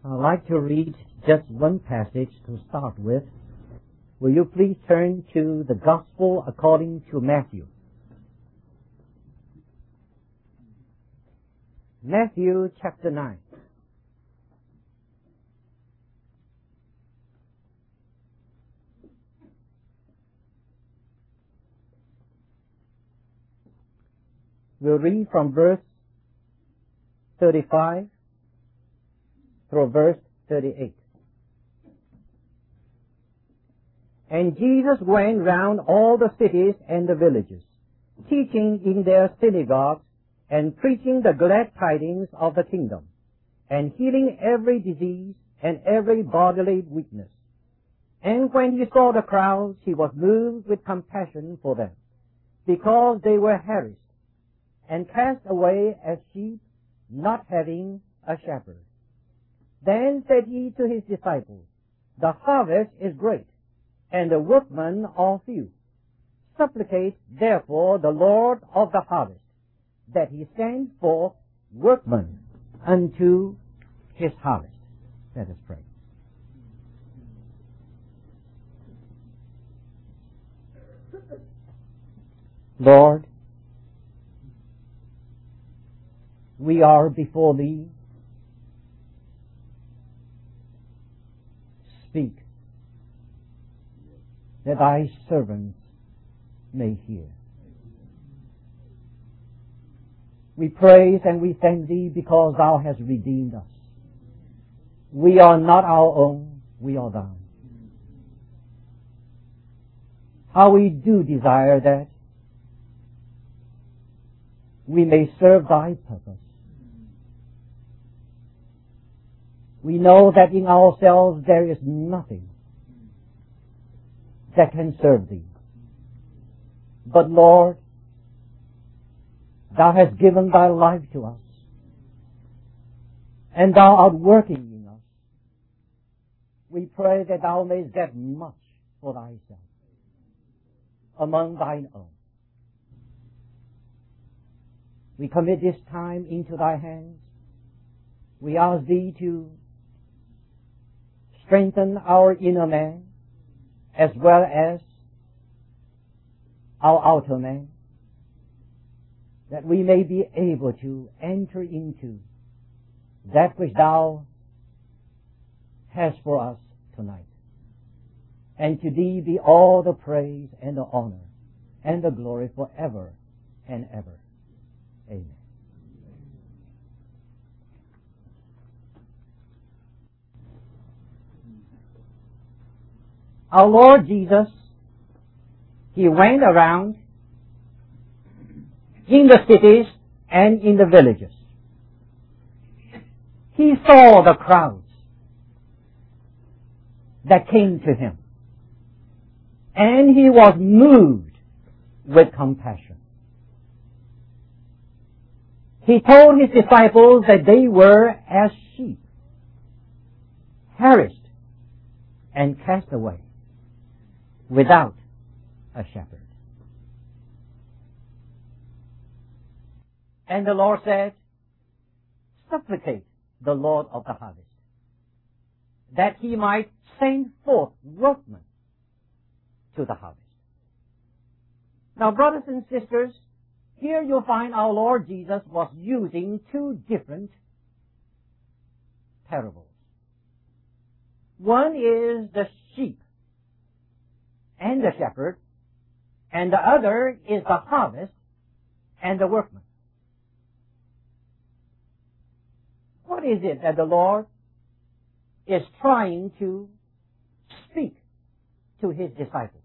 I'd like to read just one passage to start with. Will you please turn to the Gospel according to Matthew? Matthew chapter 9. We'll read from verse 35 through verse 38. And Jesus went round all the cities and the villages, teaching in their synagogues and preaching the glad tidings of the kingdom, and healing every disease and every bodily weakness. And when he saw the crowds, he was moved with compassion for them, because they were harassed and cast away as sheep, not having a shepherd. Then said he to his disciples, The harvest is great, and the workmen are few. Supplicate therefore the Lord of the harvest, that he send forth workmen unto his harvest. Let us pray. Lord, we are before thee. Speak, that thy servants may hear. We praise and we thank thee because thou hast redeemed us. We are not our own, we are thine. How we do desire that we may serve thy purpose. We know that in ourselves there is nothing that can serve thee. But Lord, thou hast given thy life to us, and thou art working in us. We pray that thou mayst get much for thyself among thine own. We commit this time into thy hands. We ask thee to strengthen our inner man as well as our outer man, that we may be able to enter into that which thou hast for us tonight. And to thee be all the praise and the honor and the glory forever and ever. Amen. Our Lord Jesus, he went around in the cities and in the villages. He saw the crowds that came to him, and he was moved with compassion. He told his disciples that they were as sheep, harassed and cast away, without a shepherd. And the Lord said, Supplicate the Lord of the harvest, that he might send forth workmen to the harvest. Now, brothers and sisters, here you'll find our Lord Jesus was using two different parables. One is the sheep and the shepherd, and the other is the harvest and the workman. What is it that the Lord is trying to speak to his disciples?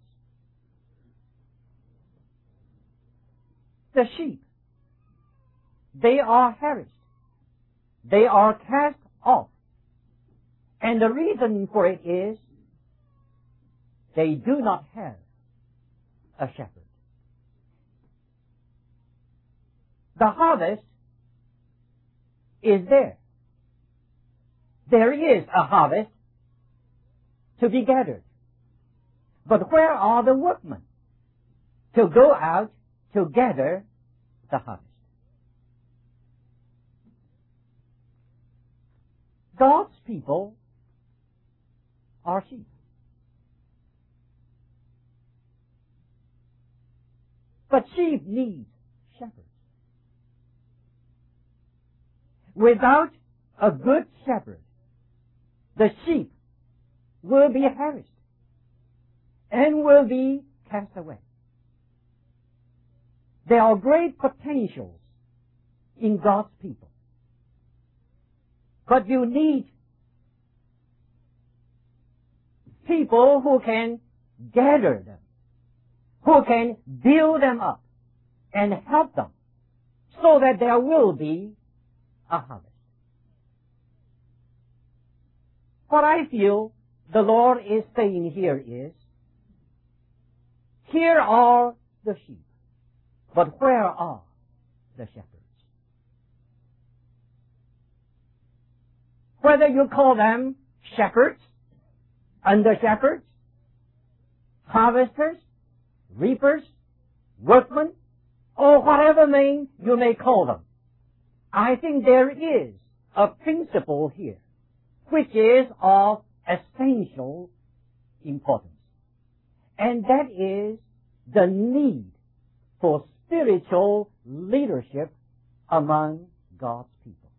The sheep, they are harassed. They are cast off. And the reason for it is they do not have a shepherd. The harvest is there. There is a harvest to be gathered. But where are the workmen to go out to gather the harvest? God's people are sheep. But sheep need shepherds. Without a good shepherd, the sheep will be harassed and will be cast away. There are great potentials in God's people. But you need people who can gather them, who can build them up and help them so that there will be a harvest. What I feel the Lord is saying here is, here are the sheep, but where are the shepherds? Whether you call them shepherds, under-shepherds, harvesters, reapers, workmen, or whatever name you may call them, I think there is a principle here which is of essential importance. And that is the need for spiritual leadership among God's people.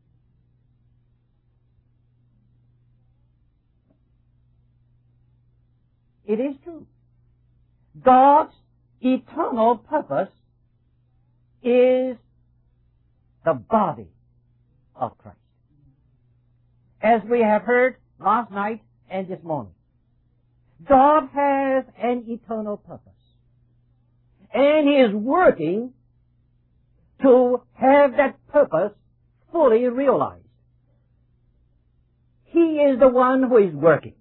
It is true. God's eternal purpose is the body of Christ. As we have heard last night and this morning, God has an eternal purpose. And He is working to have that purpose fully realized. He is the one who is working.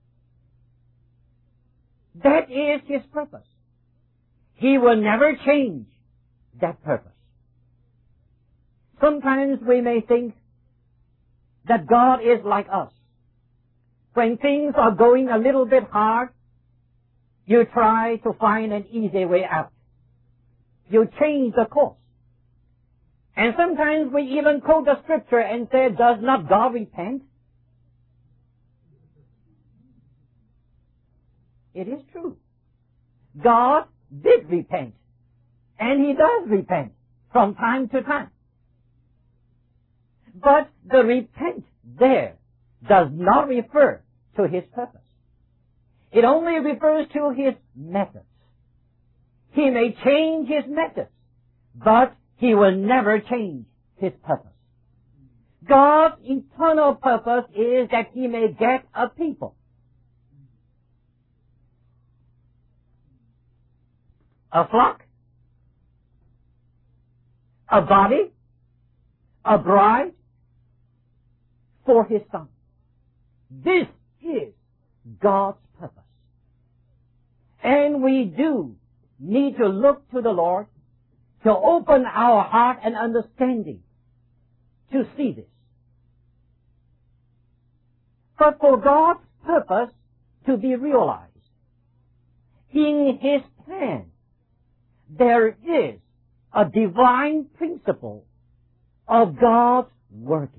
That is His purpose. He will never change that purpose. Sometimes we may think that God is like us. When things are going a little bit hard, you try to find an easy way out. You change the course. And sometimes we even quote the scripture and say, does not God repent? It is true. God did repent. And He does repent from time to time. But the repent there does not refer to His purpose. It only refers to His methods. He may change His methods, but He will never change His purpose. God's eternal purpose is that He may get a people. A flock, a body, a bride for His Son. This is God's purpose. And we do need to look to the Lord to open our heart and understanding to see this. But for God's purpose to be realized, in His plan, there is a divine principle of God's working.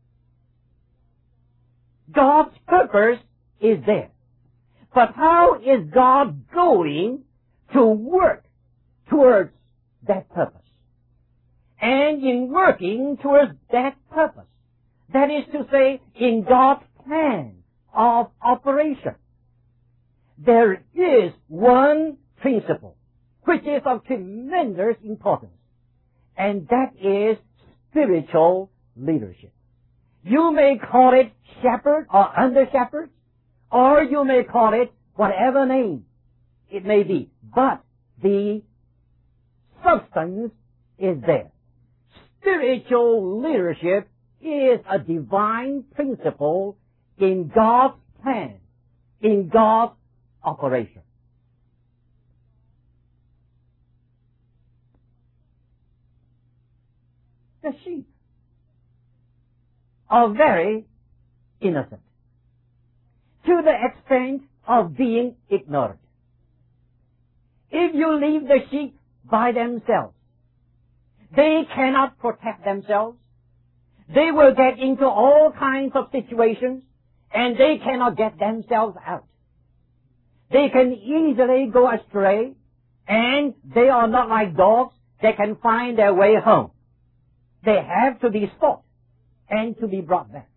God's purpose is there. But how is God going to work towards that purpose? And in working towards that purpose, that is to say, in God's plan of operation, there is one principle which is of tremendous importance, and that is spiritual leadership. You may call it shepherd or under-shepherd, or you may call it whatever name it may be, but the substance is there. Spiritual leadership is a divine principle in God's plan, in God's operation. The sheep are very innocent, to the extent of being ignorant. If you leave the sheep by themselves, they cannot protect themselves. They will get into all kinds of situations, and they cannot get themselves out. They can easily go astray, and they are not like dogs that can find their way home. They have to be stopped and to be brought back.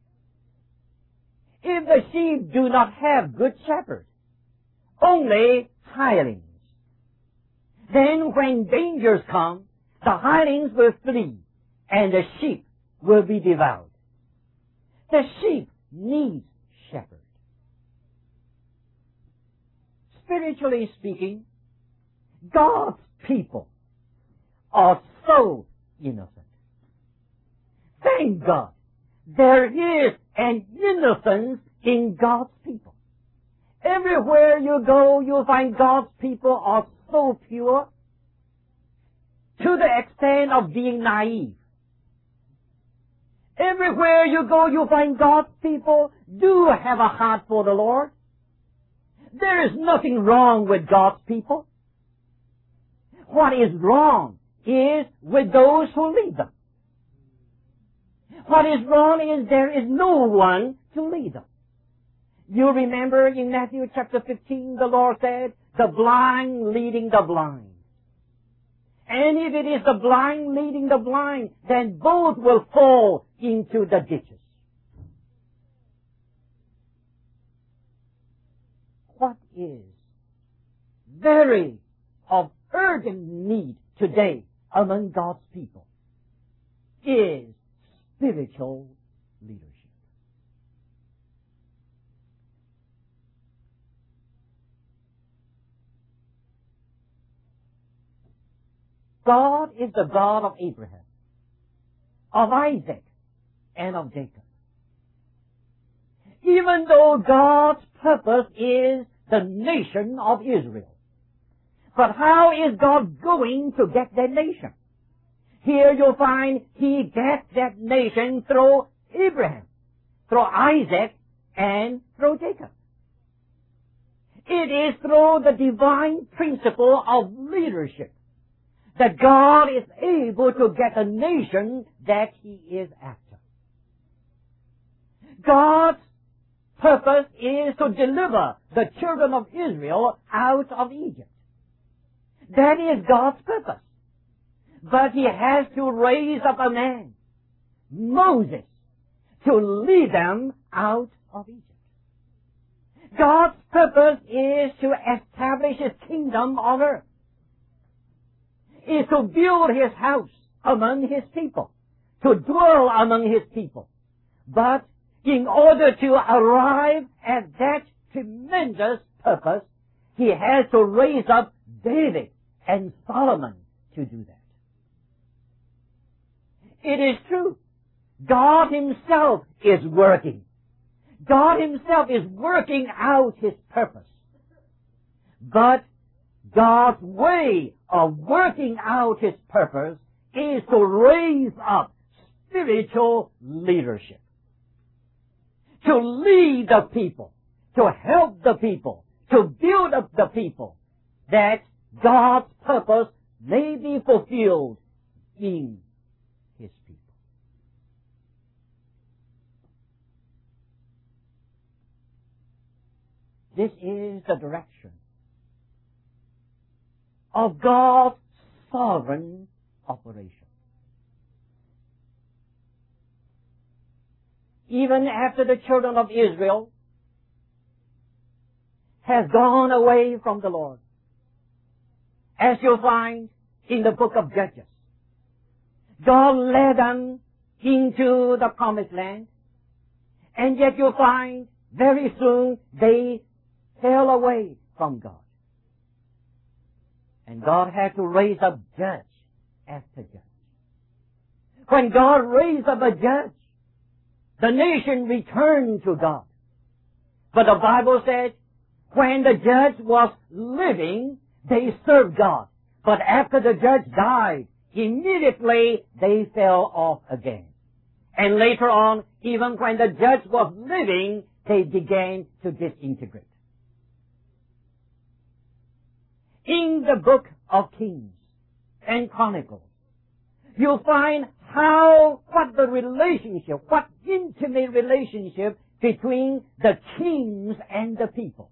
If the sheep do not have good shepherds, only hirelings, then when dangers come, the hirelings will flee, and the sheep will be devoured. The sheep needs shepherds. Spiritually speaking, God's people are so innocent. Thank God, there is an innocence in God's people. Everywhere you go, you'll find God's people are so pure to the extent of being naive. Everywhere you go, you'll find God's people do have a heart for the Lord. There is nothing wrong with God's people. What is wrong is with those who lead them. What is wrong is there is no one to lead them. You remember in Matthew chapter 15, the Lord said, the blind leading the blind. And if it is the blind leading the blind, then both will fall into the ditches. What is very of urgent need today among God's people is spiritual leadership. God is the God of Abraham, of Isaac, and of Jacob. Even though God's purpose is the nation of Israel. But how is God going to get that nation? Here you'll find He gets that nation through Abraham, through Isaac, and through Jacob. It is through the divine principle of leadership that God is able to get a nation that He is after. God's purpose is to deliver the children of Israel out of Egypt. That is God's purpose. But He has to raise up a man, Moses, to lead them out of Egypt. God's purpose is to establish His kingdom on earth. Is to build His house among His people, to dwell among His people. But in order to arrive at that tremendous purpose, He has to raise up David and Solomon to do that. It is true. God Himself is working. God Himself is working out His purpose. But God's way of working out His purpose is to raise up spiritual leadership. To lead the people, to help the people, to build up the people, that God's purpose may be fulfilled in His people. This is the direction of God's sovereign operation. Even after the children of Israel has gone away from the Lord, as you'll find in the book of Judges, God led them into the promised land, and yet you'll find very soon they fell away from God. And God had to raise up judge after judge. When God raised up a judge, the nation returned to God. But the Bible said, when the judge was living, they served God. But after the judge died, immediately they fell off again. And later on, even when the judge was living, they began to disintegrate. In the book of Kings and Chronicles, you'll find what the relationship, what intimate relationship between the kings and the people.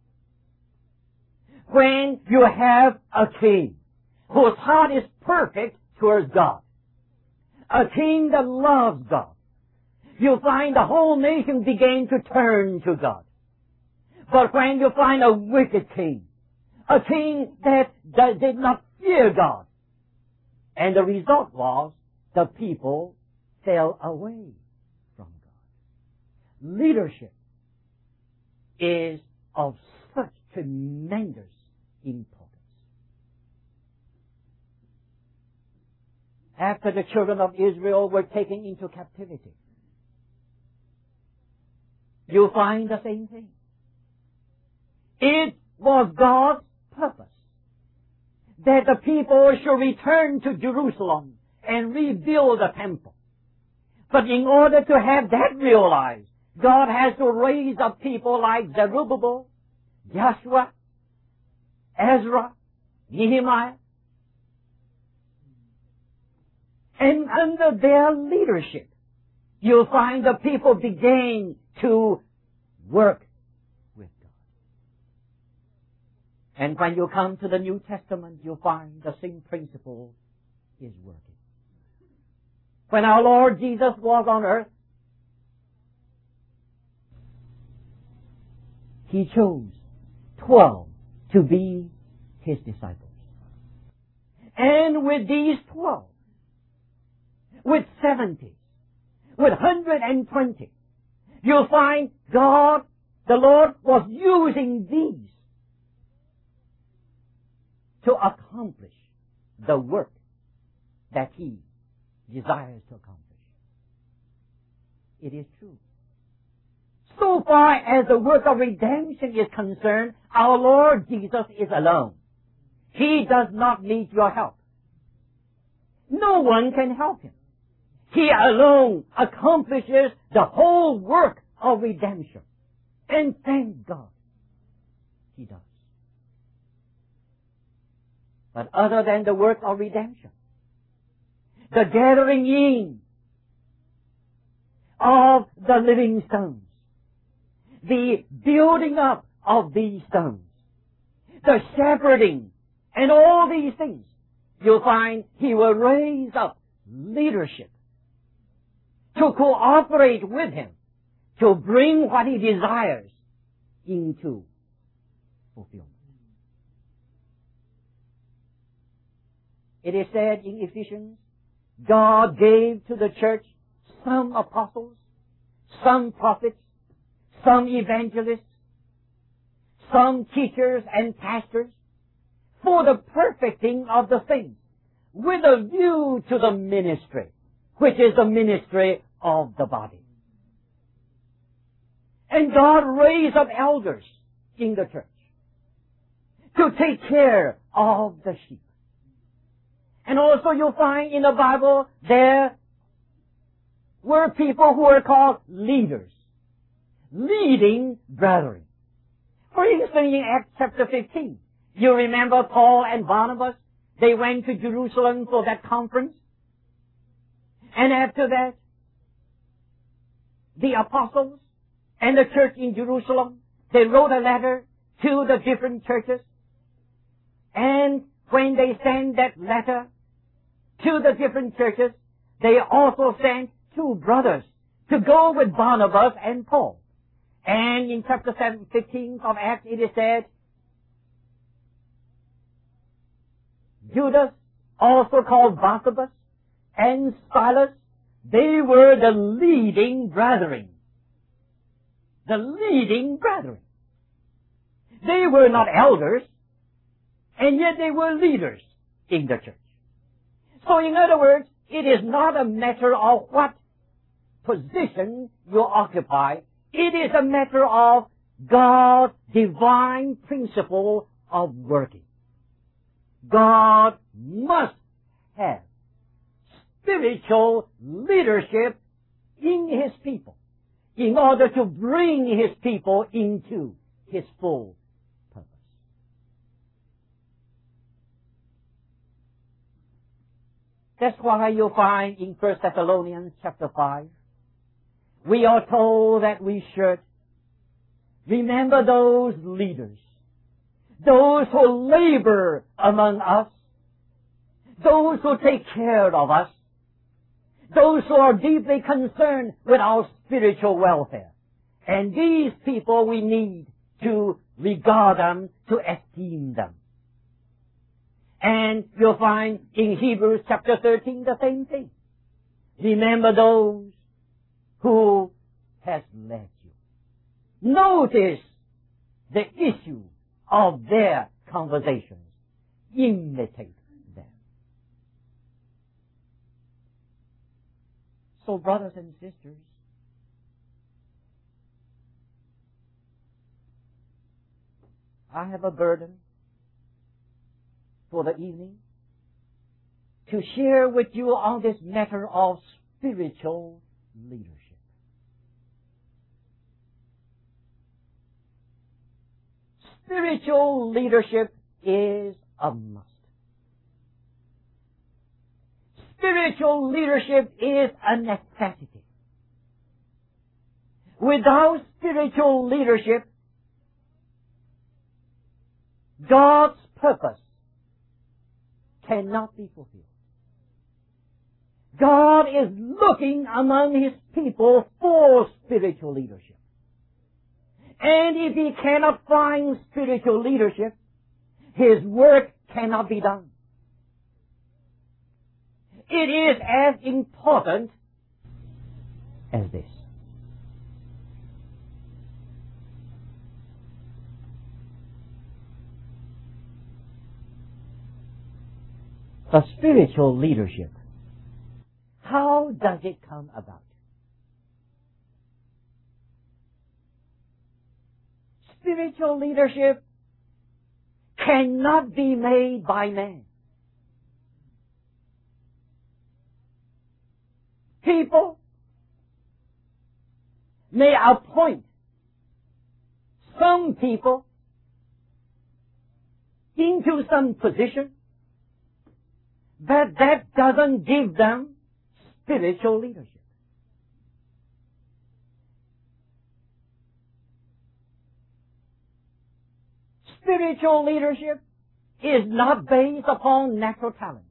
When you have a king whose heart is perfect towards God, a king that loves God, you find the whole nation begin to turn to God. But when you find a wicked king, a king that did not fear God, and the result was the people fell away from God. Leadership is of such tremendous importance. After the children of Israel were taken into captivity, you find the same thing. It was God's purpose that the people should return to Jerusalem and rebuild the temple. But in order to have that realized, God has to raise up people like Zerubbabel, Joshua, Ezra, Nehemiah. And under their leadership, you'll find the people begin to work with God. And when you come to the New Testament, you'll find the same principle is working. When our Lord Jesus was on earth, He chose 12 to be His disciples. And with these 12, with 70, with 120, you'll find God, the Lord, was using these to accomplish the work that He desires to accomplish. It is true. So far as the work of redemption is concerned, our Lord Jesus is alone. He does not need your help. No one can help Him. He alone accomplishes the whole work of redemption. And thank God, He does. But other than the work of redemption, the gathering in of the living stones, the building up of these stones, the shepherding, and all these things, you'll find He will raise up leadership to cooperate with Him, to bring what He desires into fulfillment. It is said in Ephesians, God gave to the church some apostles, some prophets, some evangelists, some teachers and pastors, for the perfecting of the saints, with a view to the ministry, which is the ministry of the body. And God raised up elders in the church to take care of the sheep. And also you'll find in the Bible there were people who were called leaders, leading brethren. For instance, in Acts chapter 15, you remember Paul and Barnabas? They went to Jerusalem for that conference. And after that, the apostles and the church in Jerusalem, they wrote a letter to the different churches. And when they sent that letter to the different churches, they also sent two brothers to go with Barnabas and Paul. And in chapter 15 of Acts, it is said, Judas, also called Barsabbas, and Silas, they were the leading brethren. The leading brethren. They were not elders, and yet they were leaders in the church. So in other words, it is not a matter of what position you occupy. It is a matter of God's divine principle of working. God must have spiritual leadership in His people in order to bring His people into His full purpose. That's why you'll find in 1 Thessalonians chapter 5, we are told that we should remember those leaders, those who labor among us, those who take care of us, those who are deeply concerned with our spiritual welfare. And these people, we need to regard them, to esteem them. And you'll find in Hebrews chapter 13 the same thing. Remember those who has led you. Notice the issue of their conversations. Imitate them. So, brothers and sisters, I have a burden for the evening to share with you on this matter of spiritual leadership. Spiritual leadership is a must. Spiritual leadership is a necessity. Without spiritual leadership, God's purpose cannot be fulfilled. God is looking among His people for spiritual leadership. And if He cannot find spiritual leadership, His work cannot be done. It is as important as this. The spiritual leadership, how does it come about? Spiritual leadership cannot be made by man. People may appoint some people into some position, but that doesn't give them spiritual leadership. Spiritual leadership is not based upon natural talents.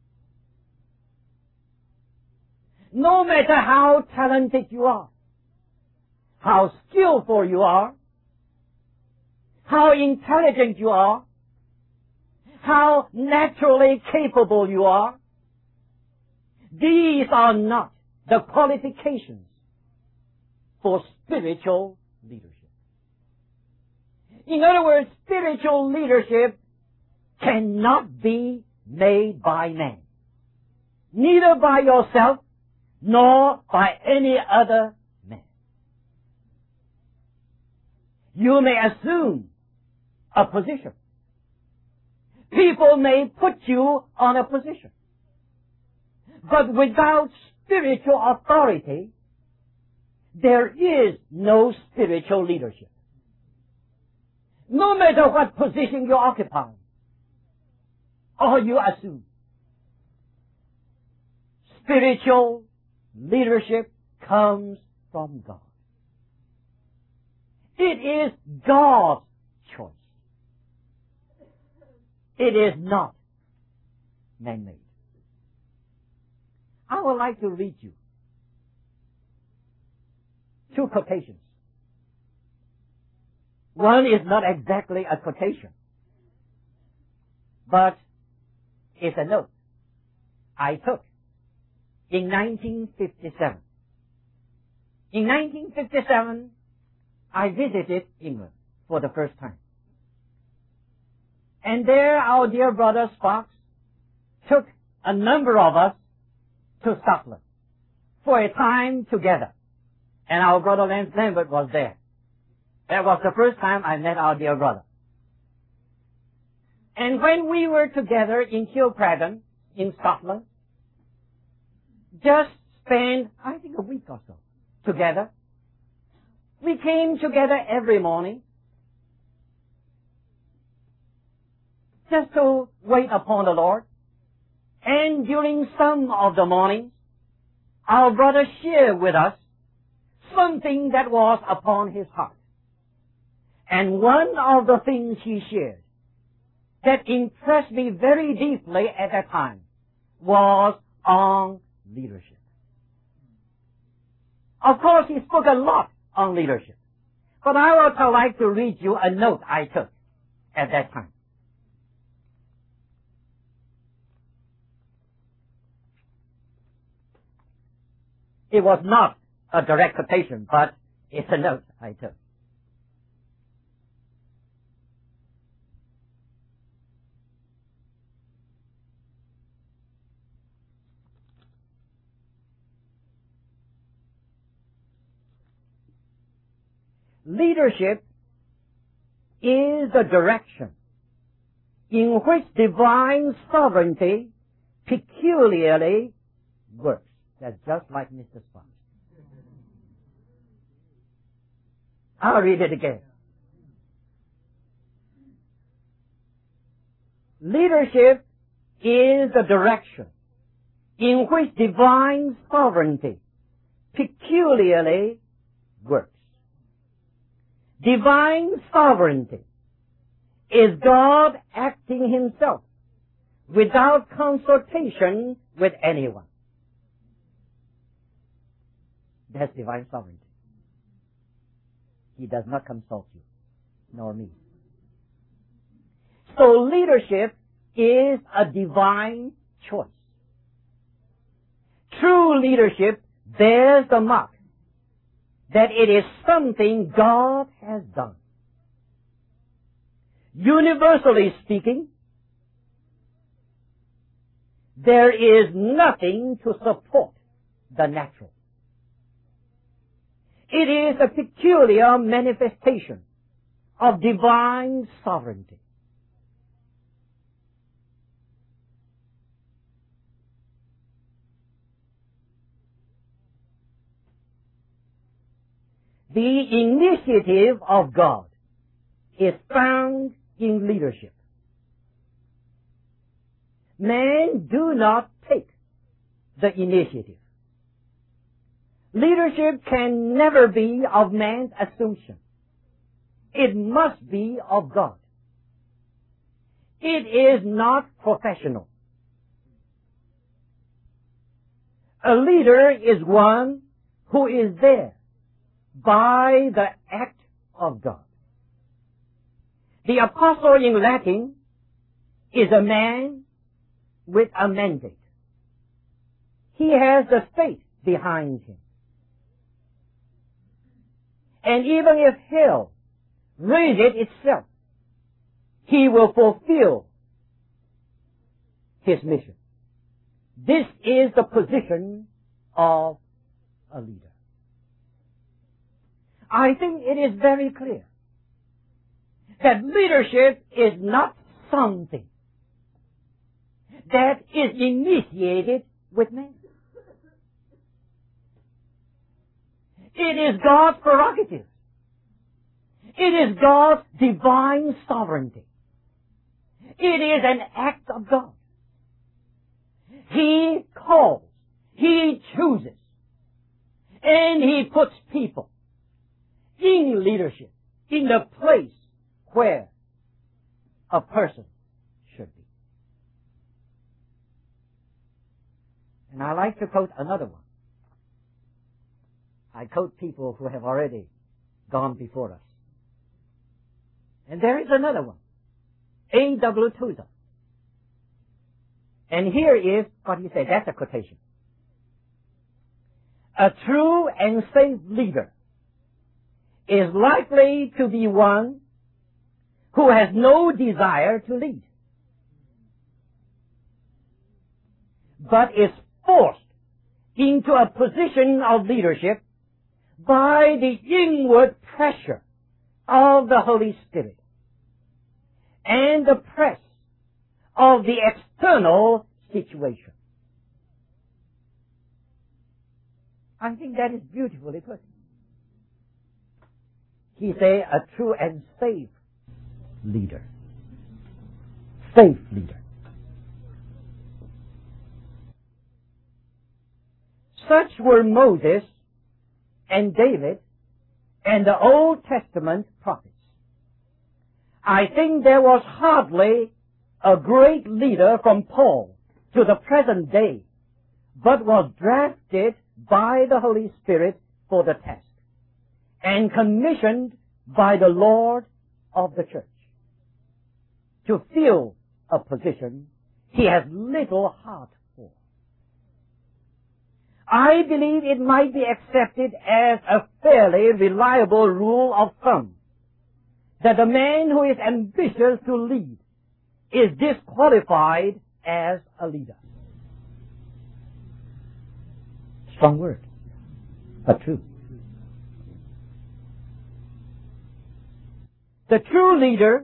No matter how talented you are, how skillful you are, how intelligent you are, how naturally capable you are, these are not the qualifications for spiritual leadership. In other words, spiritual leadership cannot be made by man, neither by yourself nor by any other man. You may assume a position. People may put you on a position. But without spiritual authority, there is no spiritual leadership. No matter what position you occupy or you assume, spiritual leadership comes from God. It is God's choice. It is not man-made. I would like to read you two quotations. One is not exactly a quotation, but it's a note I took in 1957. In 1957, I visited England for the first time. And there our dear brother Sparks took a number of us to Scotland for a time together. And our brother Lambert was there. That was the first time I met our dear brother. And when we were together in Kilcradan, in Scotland, just spent, I think, a week or so together. We came together every morning just to wait upon the Lord, And during some of the mornings, our brother shared with us something that was upon his heart. And one of the things he shared that impressed me very deeply at that time was on leadership. Of course, he spoke a lot on leadership. But I would like to read you a note I took at that time. It was not a direct quotation, but it's a note I took. Leadership is the direction in which divine sovereignty peculiarly works. That's just like Mr. Sponge. I'll read it again. Leadership is the direction in which divine sovereignty peculiarly works. Divine sovereignty is God acting himself without consultation with anyone. That's divine sovereignty. He does not consult you, nor me. So leadership is a divine choice. True leadership bears the mark that it is something God has done. Universally speaking, there is nothing to support the natural. It is a peculiar manifestation of divine sovereignty. The initiative of God is found in leadership. Men do not take the initiative. Leadership can never be of man's assumption. It must be of God. It is not professional. A leader is one who is there by the act of God. The apostle in Latin is a man with a mandate. He has the state behind him. And even if hell raise it itself, he will fulfill his mission. This is the position of a leader. I think it is very clear that leadership is not something that is initiated with man. It is God's prerogative. It is God's divine sovereignty. It is an act of God. He calls, He chooses, and He puts people in leadership, in the place where a person should be. And I like to quote another one. I quote people who have already gone before us. And there is another one. A.W. Tozer. And here is what he said. That's a quotation. A true and safe leader is likely to be one who has no desire to lead, but is forced into a position of leadership by the inward pressure of the Holy Spirit and the press of the external situation. I think that is beautifully put. He say a true and safe leader. Safe leader. Such were Moses and David and the Old Testament prophets. I think there was hardly a great leader from Paul to the present day, but was drafted by the Holy Spirit for the task and commissioned by the Lord of the church to fill a position he has little heart for. I believe it might be accepted as a fairly reliable rule of thumb that a man who is ambitious to lead is disqualified as a leader. Strong word, but true. The true leader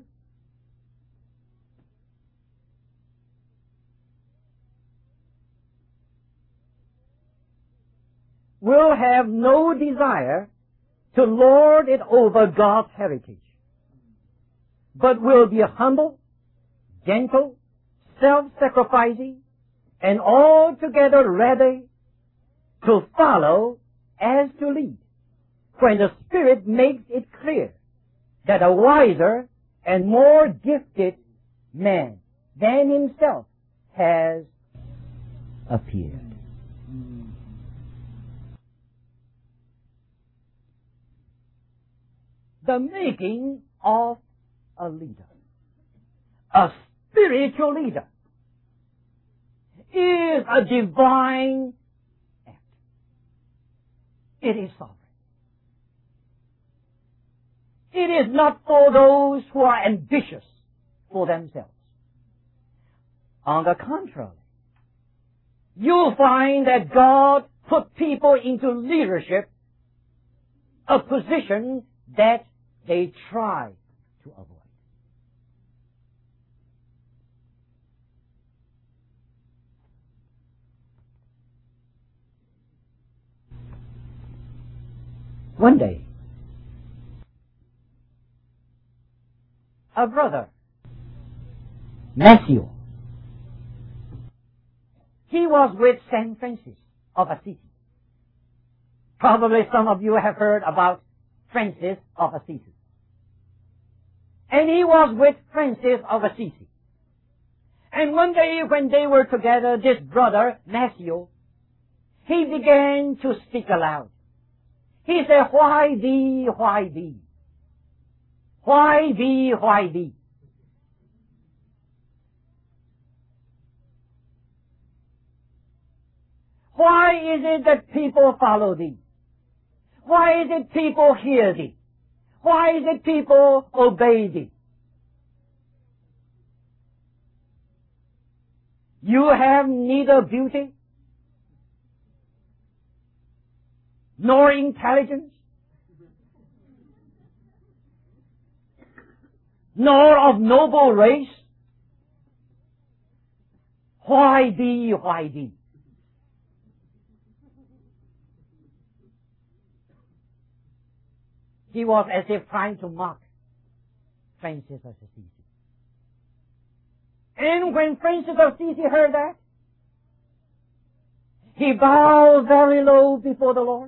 will have no desire to lord it over God's heritage, but will be humble, gentle, self-sacrificing, and altogether ready to follow as to lead, when the Spirit makes it clear that a wiser and more gifted man than himself has appeared. The making of a leader, a spiritual leader, is a divine act. It is sovereign. It is not for those who are ambitious for themselves. On the contrary, you'll find that God put people into leadership, a position that they try to avoid. One day, a brother, Matthew, he was with St. Francis of Assisi. Probably some of you have heard about Francis of Assisi. And he was with Francis of Assisi. And one day when they were together, this brother, Matthew, he began to speak aloud. He said, "Why thee, why thee? Why thee, why thee?" Why is it that people follow thee? Why is it people hear thee? Why is it people obey thee? You have neither beauty nor intelligence, nor of noble race. Why thee, why thee? He was as if trying to mock Francis of Assisi. And when Francis of Assisi heard that, he bowed very low before the Lord.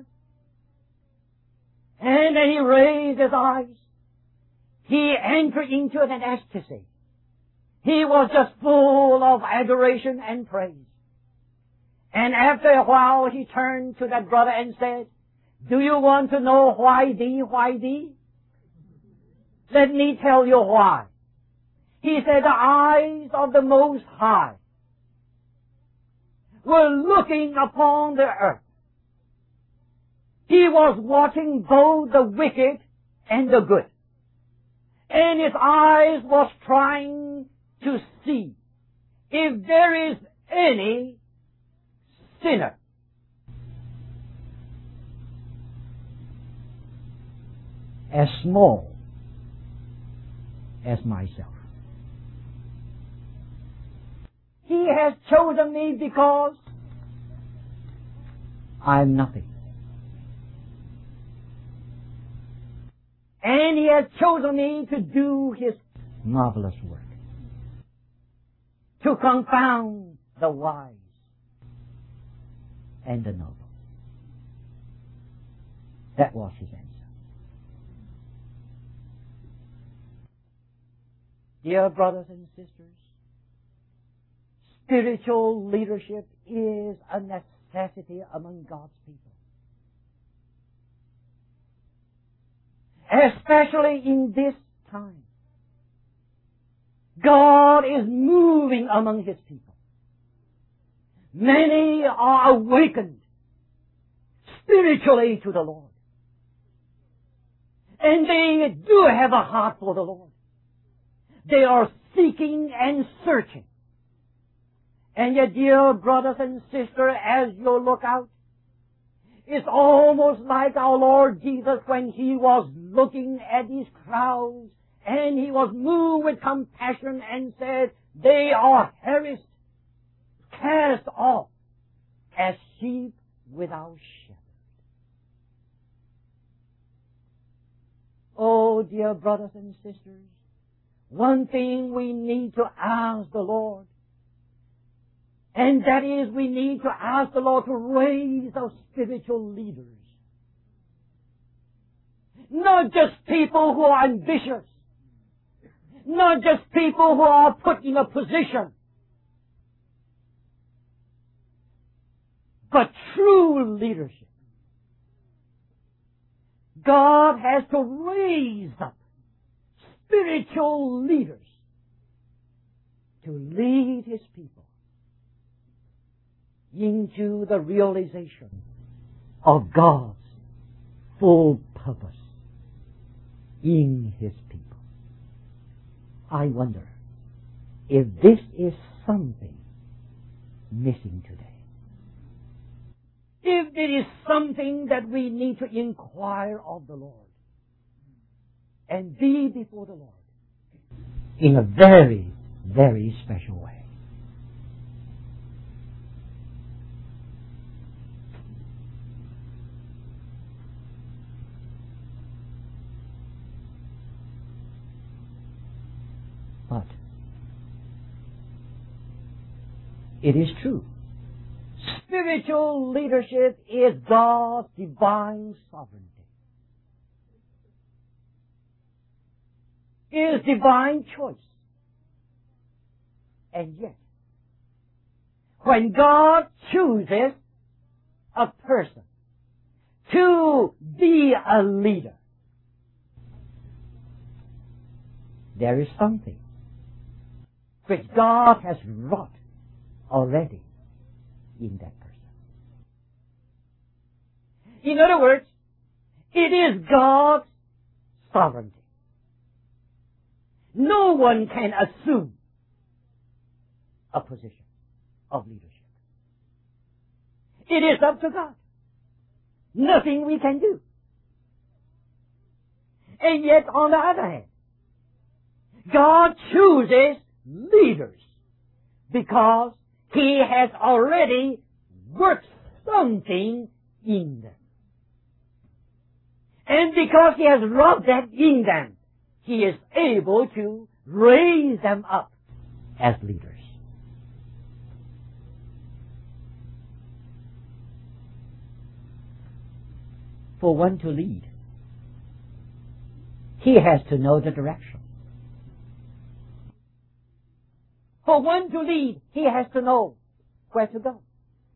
And then he raised his eyes. He entered into an ecstasy. He was just full of adoration and praise. And after a while, he turned to that brother and said, "Do you want to know why thee, why thee? Let me tell you why." He said, "The eyes of the Most High were looking upon the earth. He was watching both the wicked and the good. And his eyes was trying to see if there is any sinner as small as myself. He has chosen me because I am nothing. And He has chosen me to do His marvelous work, to confound the wise and the noble." That was his answer. Dear brothers and sisters, spiritual leadership is a necessity among God's people. Especially in this time. God is moving among His people. Many are awakened spiritually to the Lord. And they do have a heart for the Lord. They are seeking and searching. And yet, dear brothers and sisters, as you look out, it's almost like our Lord Jesus when He was looking at these crowds and He was moved with compassion and said, they are harassed, cast off as sheep without shepherd. Oh, dear brothers and sisters, one thing we need to ask the Lord, and that is we need to ask the Lord to raise our spiritual leaders. Not just people who are ambitious. Not just people who are put in a position. But true leadership. God has to raise up spiritual leaders to lead His people into the realization of God's full purpose in His people. I wonder if this is something missing today. If it is something that we need to inquire of the Lord and be before the Lord in a very, very special way. But it is true. Spiritual leadership is God's divine sovereignty. It is divine choice. And yet, when God chooses a person to be a leader, there is something which God has wrought already in that person. In other words, it is God's sovereignty. No one can assume a position of leadership. It is up to God. Nothing we can do. And yet, on the other hand, God chooses leaders because He has already worked something in them. And because He has wrought that in them, He is able to raise them up as leaders. For one to lead, he has to know the direction. For one to lead, he has to know where to go.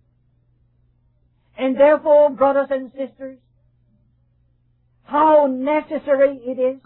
And therefore, brothers and sisters, how necessary it is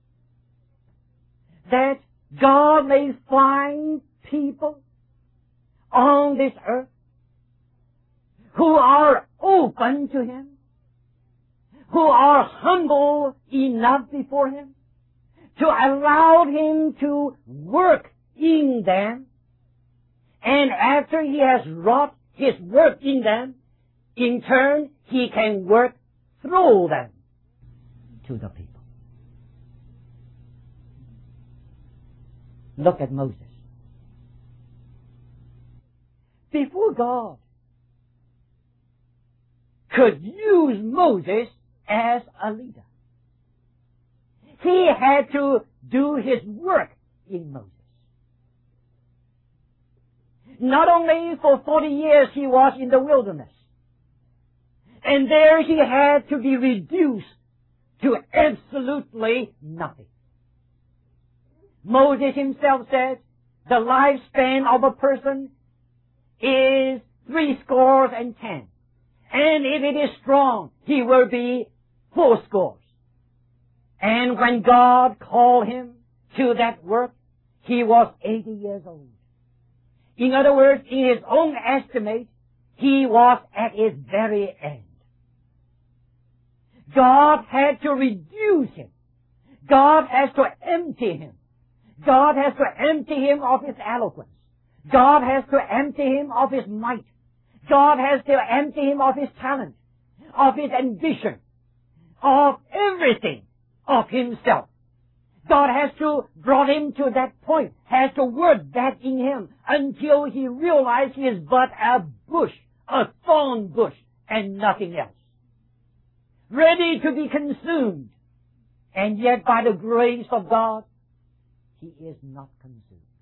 that God may find people on this earth who are open to Him, who are humble enough before Him to allow Him to work in them, and after He has wrought His work in them, in turn He can work through them to the people. Look at Moses. Before God could use Moses as a leader, He had to do His work in Moses. Not only for 40 years he was in the wilderness, And there he had to be reduced to absolutely nothing. Moses himself said, the lifespan of a person is 70. And if it is strong, he will be 80. And when God called him to that work, he was 80 years old. In other words, in his own estimate, he was at his very end. God had to reduce him. God has to empty him. God has to empty him of his eloquence. God has to empty him of his might. God has to empty him of his talent, of his ambition, of everything of himself. God has to brought him to that point, has to work that in him until he realized he is but a bush, a thorn bush, and nothing else. Ready to be consumed. And yet by the grace of God, he is not consumed.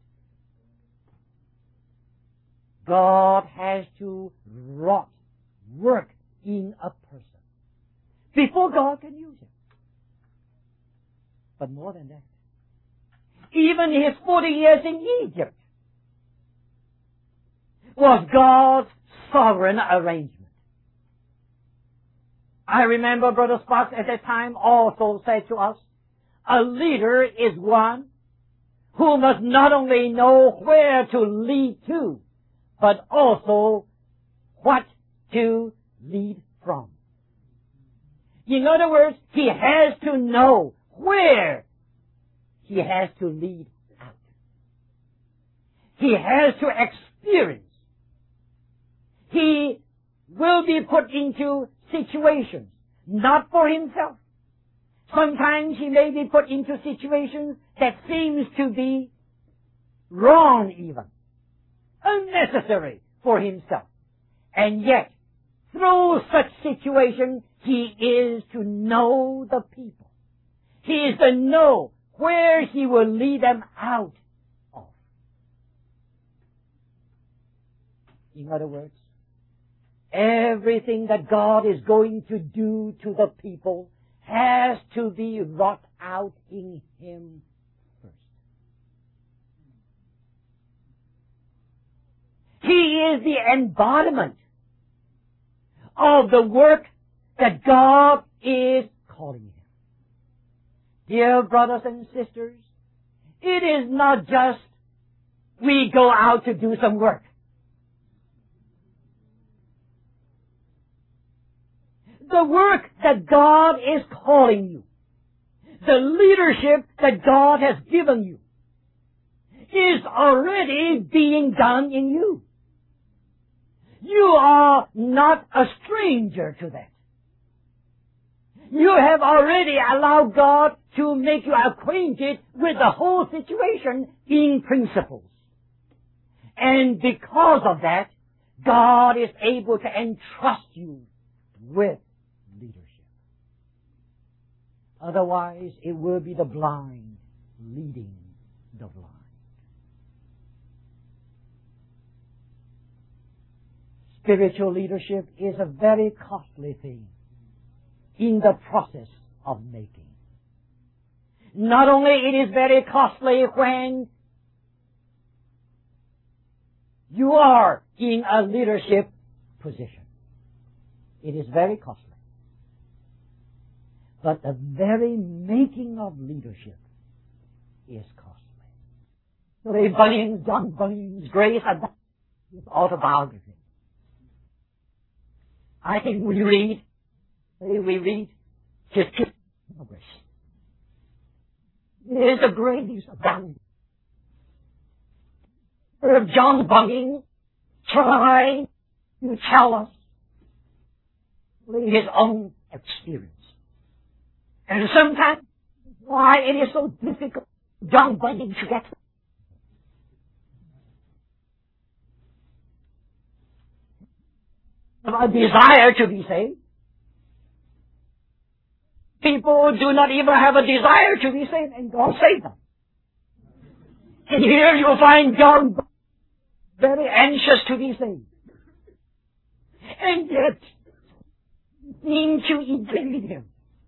God has to work in a person before God can use him. But more than that, even his 40 years in Egypt was God's sovereign arrangement. I remember Brother Sparks at that time also said to us, a leader is one who must not only know where to lead to, but also what to lead from. In other words, he has to know where he has to lead out. He has to experience. He will be put into situations, not for himself. Sometimes he may be put into situations that seems to be wrong even, unnecessary for himself. And yet, through such situation, he is to know the people. He is to know where he will lead them out of. In other words, everything that God is going to do to the people has to be wrought out in him first. He is the embodiment of the work that God is calling him. Dear brothers and sisters, it is not just we go out to do some work. The work that God is calling you, the leadership that God has given you, is already being done in you. You are not a stranger to that. You have already allowed God to make you acquainted with the whole situation in principles. And because of that, God is able to entrust you with leadership. Otherwise, it will be the blind leading the blind. Spiritual leadership is a very costly thing in the process of making. Not only it is very costly when you are in a leadership position. It is very costly. But the very making of leadership is costly. John Bunyan's Grace and his autobiography. I think we read his biography. It is the grace of Bunyan. John Bunyan tried to tell us his own experience. And sometimes why it is so difficult John Bunyan to get a desire to be saved. People do not even have a desire to be saved, and God saved them. And here you'll find John very anxious to be saved. And yet, into oblivion.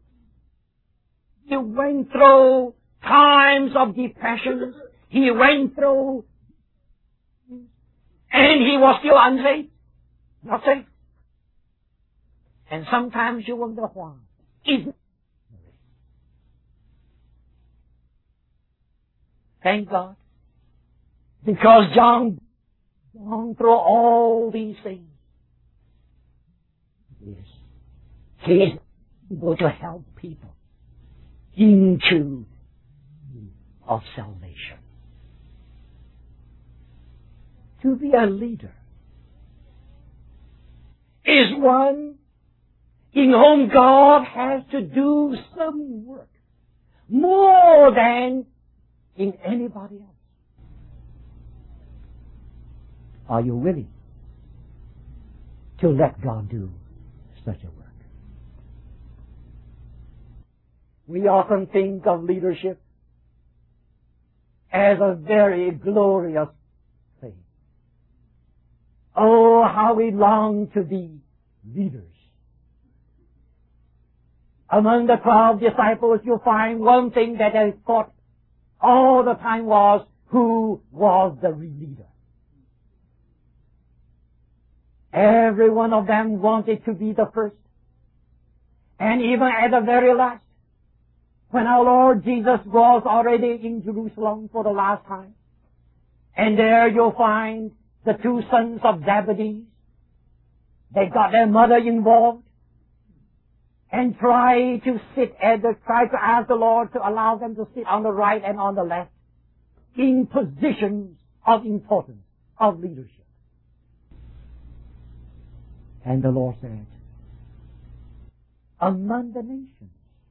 He went through times of depression. He went through, and he was still unsaved. Not saved. And sometimes you wonder why. Thank God. Because John gone through all these things. Yes. He is able to help people into of salvation. To be a leader is one in whom God has to do some work more than in anybody else. Are you willing to let God do such a work? We often think of leadership as a very glorious thing. Oh, how we long to be leaders. Among the 12 disciples, you'll find one thing that they thought all the time was, who was the leader? Every one of them wanted to be the first. And even at the very last, when our Lord Jesus was already in Jerusalem for the last time, and there you'll find the two sons of Zebedee. They got their mother involved and try to ask the Lord to allow them to sit on the right and on the left in positions of importance, of leadership. And the Lord said, among the nations,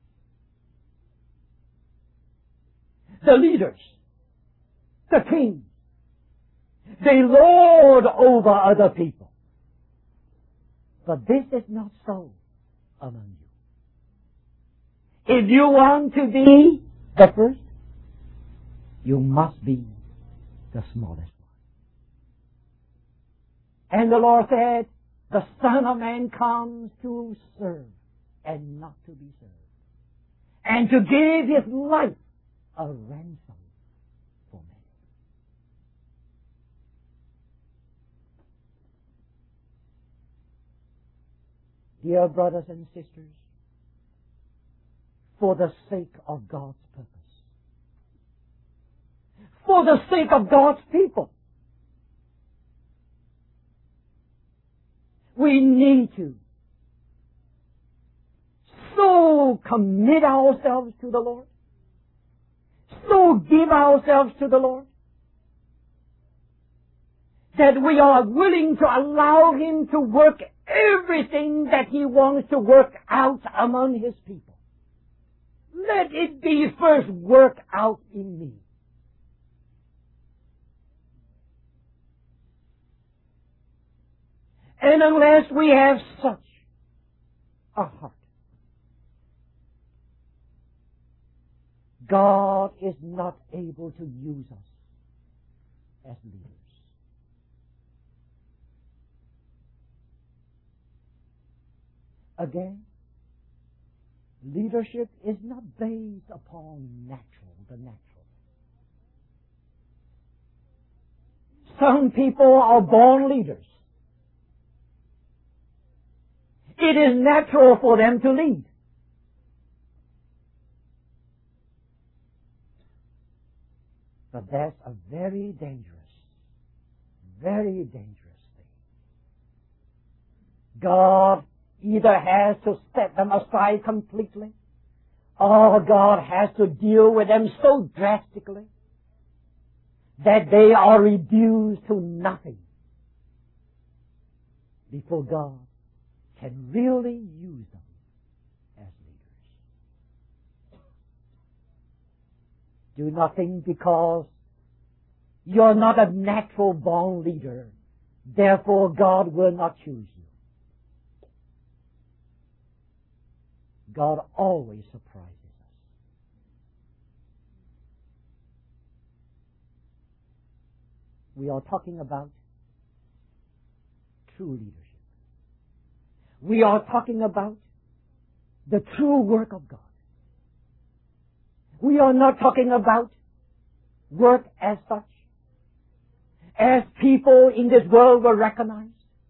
the leaders, the kings, they lord over other people. But this is not so among you. If you want to be the first, you must be the smallest one. And the Lord said, the Son of Man comes to serve and not to be served, and to give His life a ransom for many. Dear brothers and sisters, for the sake of God's purpose, for the sake of God's people, we need to so commit ourselves to the Lord, so give ourselves to the Lord, that we are willing to allow Him to work everything that He wants to work out among His people. Let it be first work out in me. And unless we have such a heart, God is not able to use us as leaders. Again, leadership is not based upon the natural. Some people are born leaders. It is natural for them to lead. But that's a very dangerous thing. God either has to set them aside completely, or God has to deal with them so drastically that they are reduced to nothing before God can really use them as leaders. Do not think because you're not a natural born leader, therefore God will not choose you. God always surprises us. We are talking about true leadership. We are talking about the true work of God. We are not talking about work as such, as people in this world will recognize.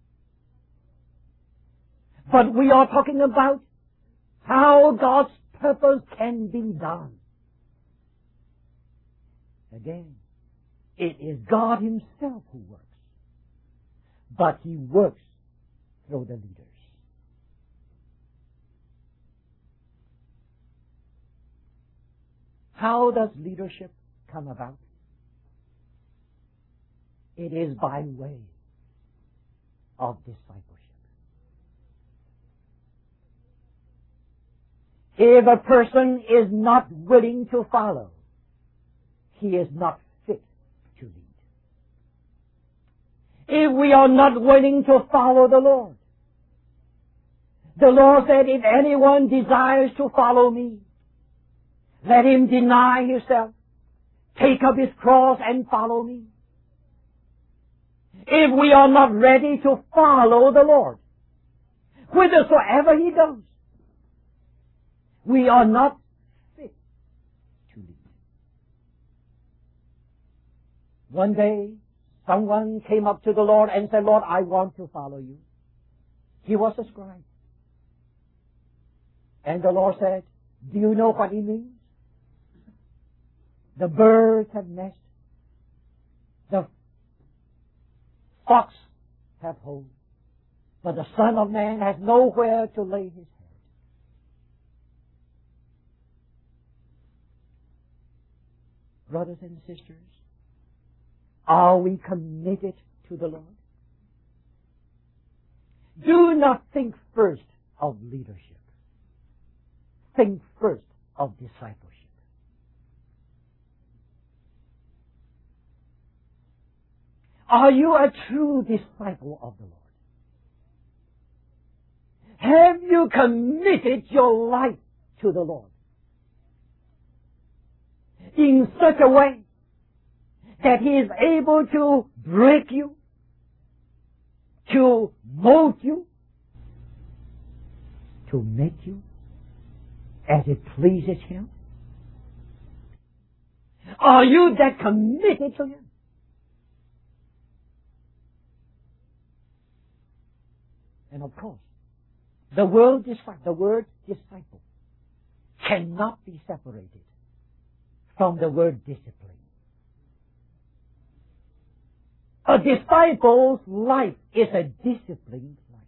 But we are talking about how God's purpose can be done. Again, it is God Himself who works. But He works through the leaders. How does leadership come about? It is by way of discipleship. If a person is not willing to follow, he is not fit to lead. If we are not willing to follow the Lord said, if anyone desires to follow me, let him deny himself, take up his cross and follow me. If we are not ready to follow the Lord, whithersoever He goes, we are not fit to lead. One day, someone came up to the Lord and said, Lord, I want to follow you. He was a scribe. And the Lord said, do you know what He means? The birds have nests. The fox have holes. But the Son of Man has nowhere to lay His head. Brothers and sisters, are we committed to the Lord? Do not think first of leadership. Think first of discipleship. Are you a true disciple of the Lord? Have you committed your life to the Lord in such a way that He is able to break you, to mold you, to make you as it pleases Him? Are you that committed to Him? And of course, the word disciple cannot be separated from the word discipline. A disciple's life is a disciplined life.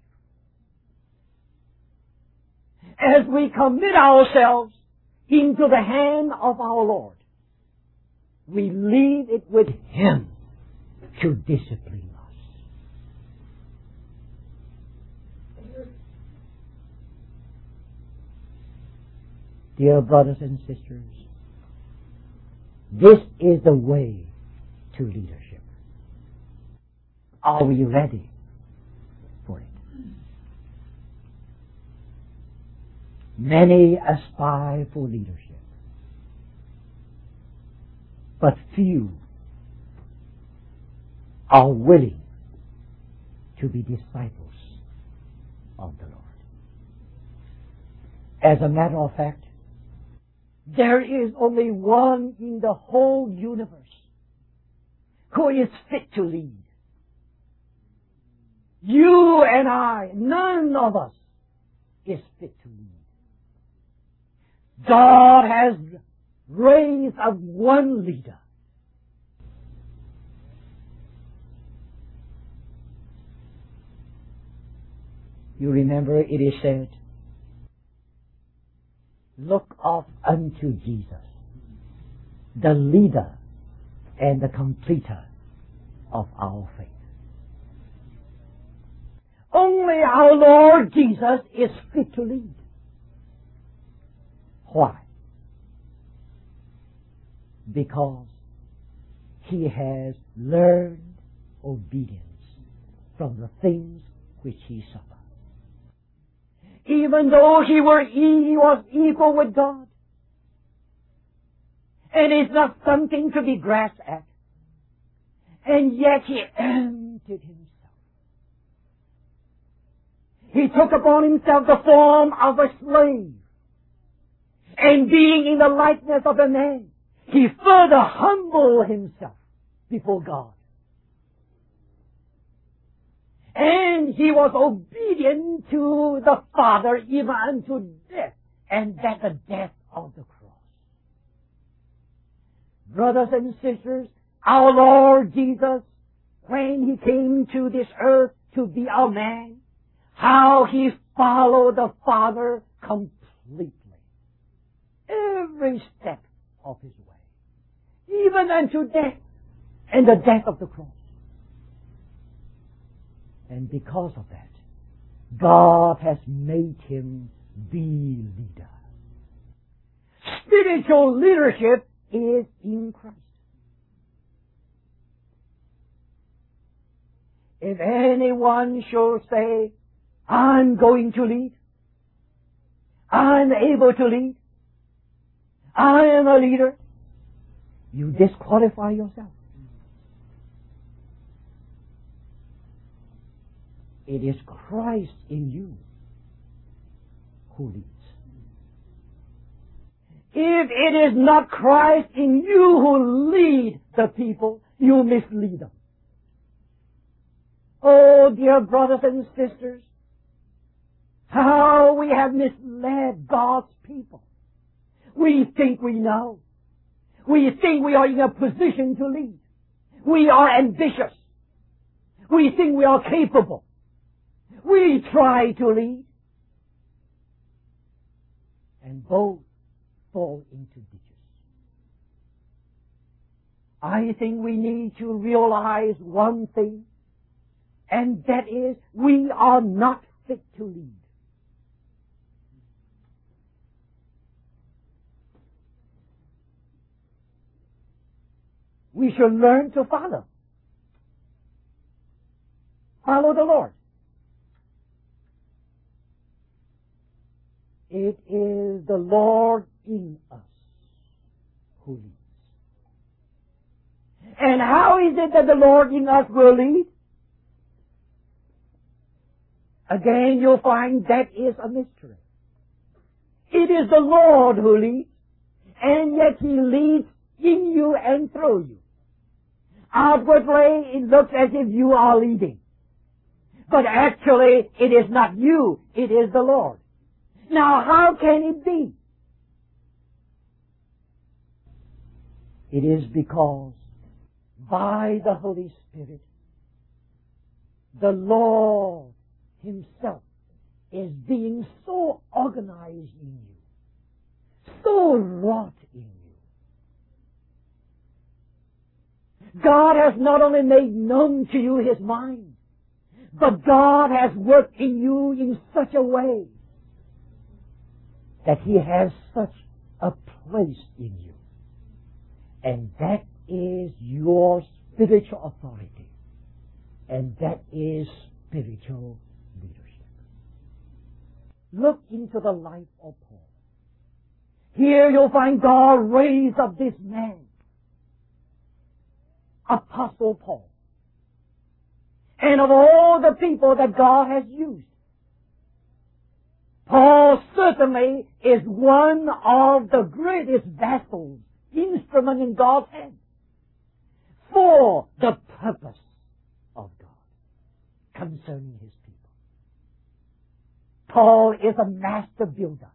As we commit ourselves into the hand of our Lord, we leave it with Him to discipline us. Dear brothers and sisters, this is the way to leadership. Are we ready for it? Many aspire for leadership, but few are willing to be disciples of the Lord. As a matter of fact, there is only one in the whole universe who is fit to lead. You and I, none of us is fit to lead. God has raised up one leader. You remember it is said, look up unto Jesus, the leader and the completer of our faith. Only our Lord Jesus is fit to lead. Why? Because He has learned obedience from the things which He suffered. Even though He was equal with God. And it's not something to be grasped at. And yet He emptied Himself. He took upon himself the form of a slave. And being in the likeness of a man, he further humbled himself before God. And he was obedient to the Father even unto death, and that the death of the cross. Brothers and sisters, our Lord Jesus, when he came to this earth to be a man, how he followed the Father completely. Every step of his way. Even unto death, and the death of the cross. And because of that, God has made him the leader. Spiritual leadership is in Christ. If anyone shall say, I'm going to lead, I'm able to lead, I am a leader, you disqualify yourself. It is Christ in you who leads. If it is not Christ in you who lead the people, you mislead them. Oh, dear brothers and sisters, how we have misled God's people. We think we know. We think we are in a position to lead. We are ambitious. We think we are capable. We try to lead. And both fall into ditches. I think we need to realize one thing, and that is we are not fit to lead. We should learn to follow. Follow the Lord. It is the Lord in us who leads. And how is it that the Lord in us will lead? Again, you'll find that is a mystery. It is the Lord who leads, and yet He leads in you and through you. Outwardly, it looks as if you are leading. But actually, it is not you, it is the Lord. Now, how can it be? It is because by the Holy Spirit, the Lord Himself is being so organized in you, so wrought in you. God has not only made known to you His mind, but God has worked in you in such a way that He has such a place in you. And that is your spiritual authority. And that is spiritual leadership. Look into the life of Paul. Here you'll find God raise up this man, Apostle Paul. And of all the people that God has used, Paul certainly is one of the greatest vessels, instrument in God's hand, for the purpose of God concerning His people. Paul is a master builder.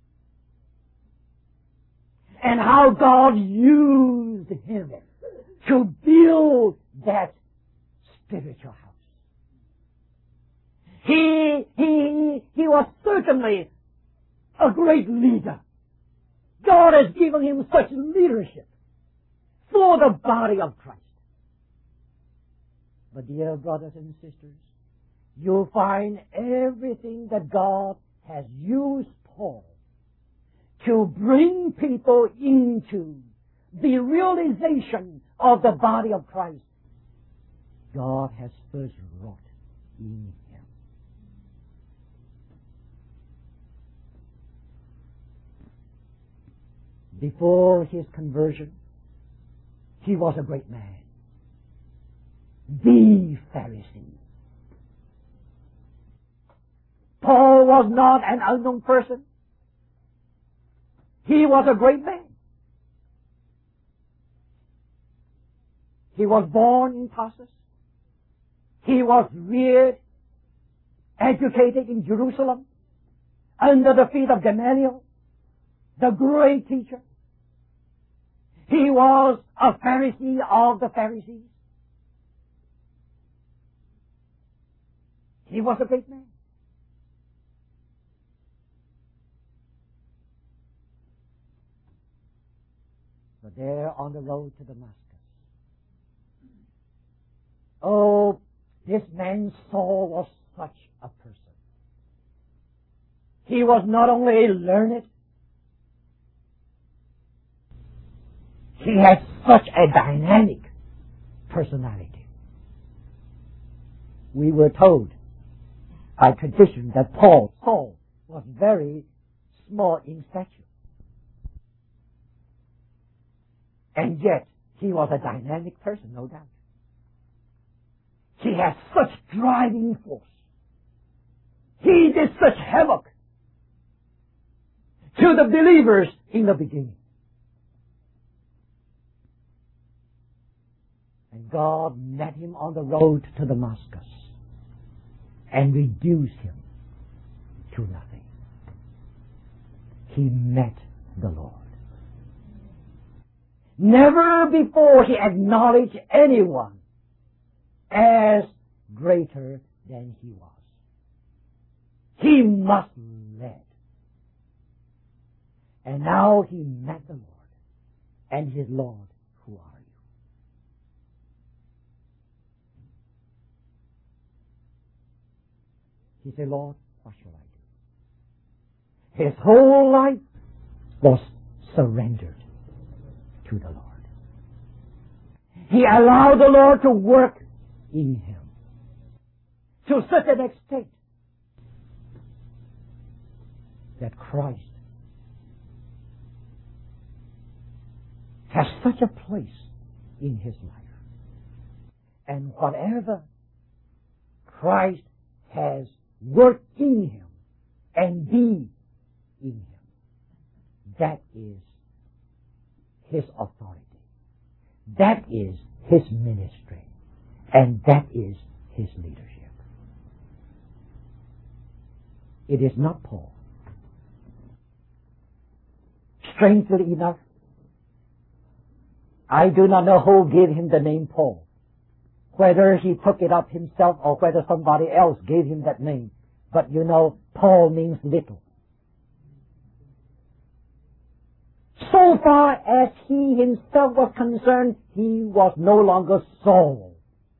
And how God used him to build that spiritual house. He was certainly a great leader. God has given him such leadership for the body of Christ. But dear brothers and sisters, you'll find everything that God has used Paul to bring people into the realization of the body of Christ. God has first wrought in him. Before his conversion, he was a great man. The Pharisee. Paul was not an unknown person. He was a great man. He was born in Tarsus. He was reared, educated in Jerusalem, under the feet of Gamaliel, the great teacher. He was a Pharisee of the Pharisees. He was a great man. But there on the road to Damascus, oh, this man Saul was such a person. He was not only learned, he had such a dynamic personality. We were told by tradition that Saul, was very small in stature. And yet, he was a dynamic person, no doubt. He had such driving force. He did such havoc to the believers in the beginning. And God met him on the road to Damascus and reduced him to nothing. He met the Lord. Never before he acknowledged anyone as greater than he was. He must lead. And now he met the Lord. And his Lord, who are you? He said, Lord, what shall I do? His whole life was surrendered to the Lord. He allowed the Lord to work in him to such an extent that Christ has such a place in his life. And whatever Christ has worked in him and be in him, that is his authority. That is his ministry. And that is his leadership. It is not Paul. Strangely enough, I do not know who gave him the name Paul. Whether he took it up himself or whether somebody else gave him that name. But you know, Paul means little. So far as he himself was concerned, he was no longer Saul,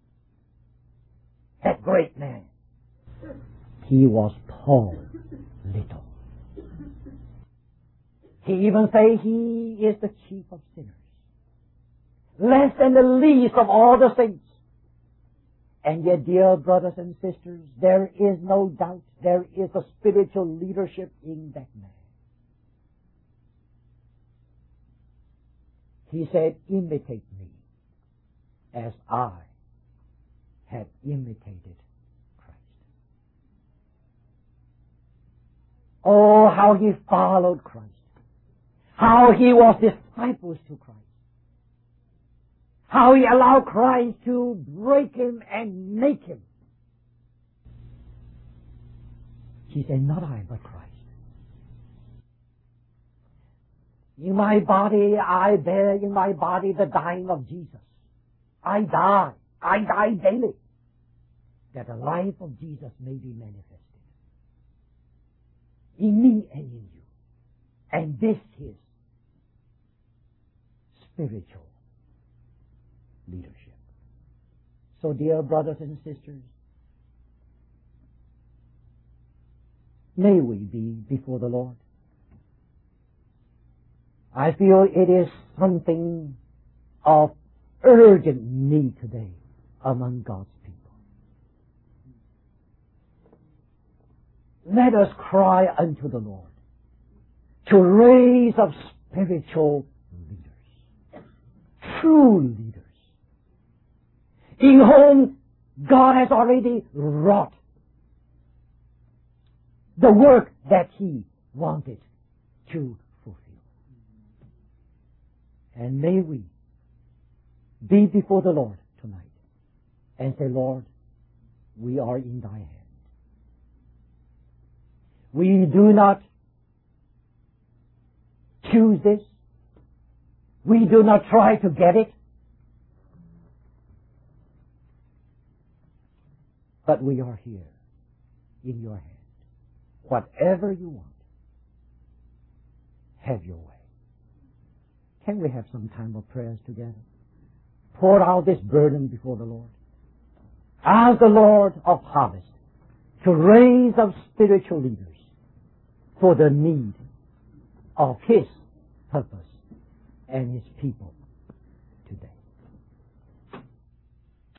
that great man. He was Paul, little. He even say he is the chief of sinners, less than the least of all the saints. And yet, dear brothers and sisters, there is no doubt there is a spiritual leadership in that man. He said, imitate me as I have imitated Christ. Oh, how he followed Christ. How he was disciples to Christ. How he allowed Christ to break him and make him. He said, not I, but Christ. In my body, I bear in my body the dying of Jesus. I die daily, that the life of Jesus may be manifested in me and in you. And this is spiritual leadership. So, dear brothers and sisters, may we be before the Lord. I feel it is something of urgent need today among God's people. Let us cry unto the Lord to raise up spiritual leaders, true leaders, in whom God has already wrought the work that He wanted to fulfill. And may we be before the Lord tonight and say, Lord, we are in Thy hand. We do not choose this. We do not try to get it. But we are here in Your hand. Whatever You want, have Your way. Can we have some time of prayers together? Pour out this burden before the Lord. Ask the Lord of harvest to raise up spiritual leaders for the need of His purpose and His people